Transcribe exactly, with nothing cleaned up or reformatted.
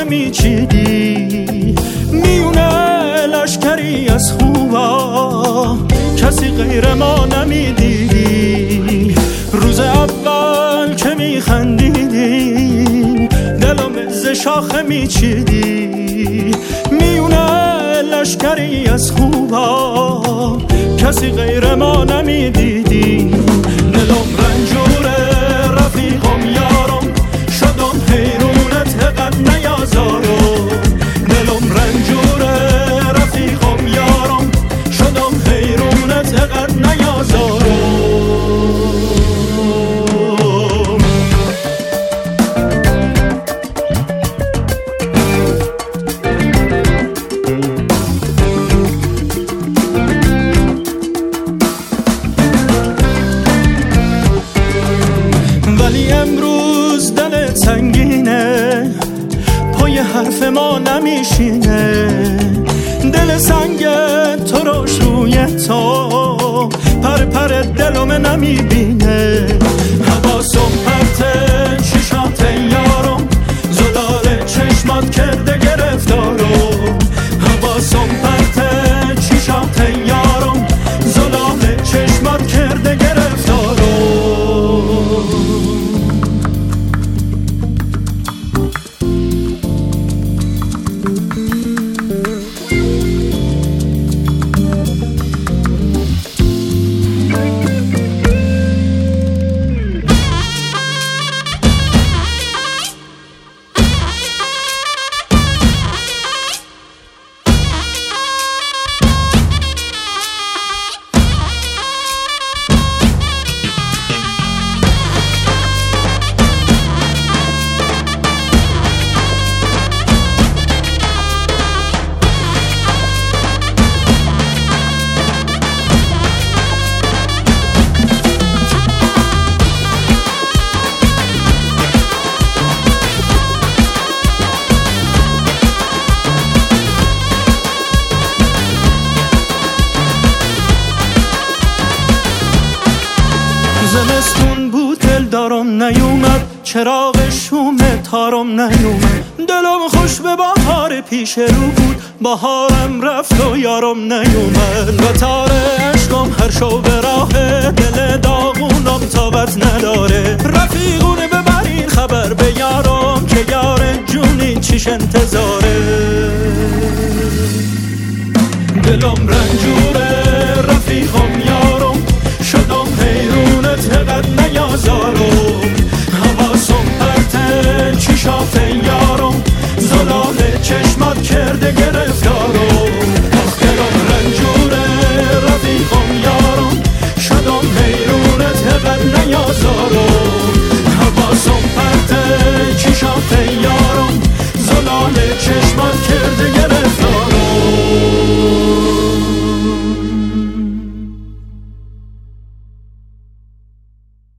میچیدی میونه لشکری از خوبا کسی غیر ما نمیدیدی. روز اول که میخندیدی دلم از شاخه میچیدی میونه لشکری از خوبا کسی غیر ما نمیدیدی. دلم رنجوره رفیقم یارم شدم حیرونت قد نیازارم. دلم رنجوره رفیقم یارم شدم حیرونت قد نیازارم. ولی امروز دلت سنگینه پای حرف ما نمیشینه. دل سنگ تو روش روی تو پر پر دلم نمیبینه. حواسم پرته چشات یارم زلال چشمات کرده گرفتارم. حواسم پرته چشات یارم زلال چشمات کرده گرفتارم. زمستون بود دل دارم نیومد چراغ شوم تارم نیومد. دلم خوش به بهار پیش رو بود بهارم رفت و یارم نیومد. و تار عشقم هر شو به راه دل داغونم تابت نداره. رفیقونه ببرین خبر به یارم که یار جونی چیش انتظاره. دلم رنجور